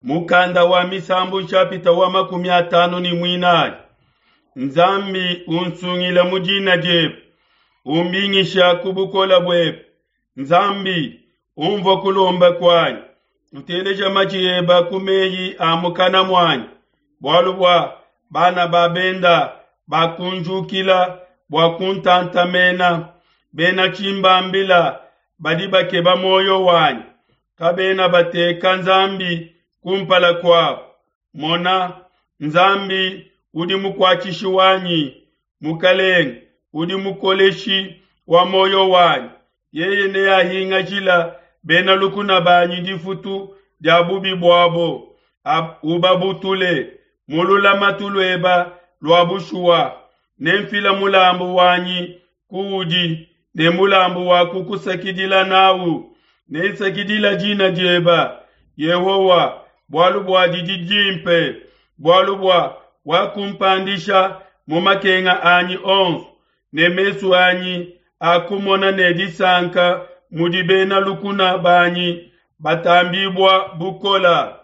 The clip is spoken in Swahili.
mukanda wa misambu nchapita wa 50 ni mwinayi. Nzambi unsungila mujina jebu, umbingisha kubukola bwebu. Nzambi umvo kulomba kwanyi, uteleja machieba kumeyi amukana mwanyi. Bwalubwa bana babenda bakunjukila bwakuntantamena bena chimbambila badiba keba moyo wanyi. Kabena bateka nzambi kumpala kwabo. Mona nzambi udi mukwachishi wanyi mukalenge udi mukoleshi wa moyo wanyi. Yeye ne ahinga chila bena lukuna banyi difutu diabubi bwabo ubabutule mulula matulweba lwabushuwa nemfila mulambu wanyi kuudi ne mulambu waku kusakidila nawu ne sakidila jina jeba Yehowa bwalubwa jijimpe bwalubwa wakumpandisha mumakenga anyi onfu ne mesu anyi akumona ne disanka mudibena lukuna banyi batambibwa bukola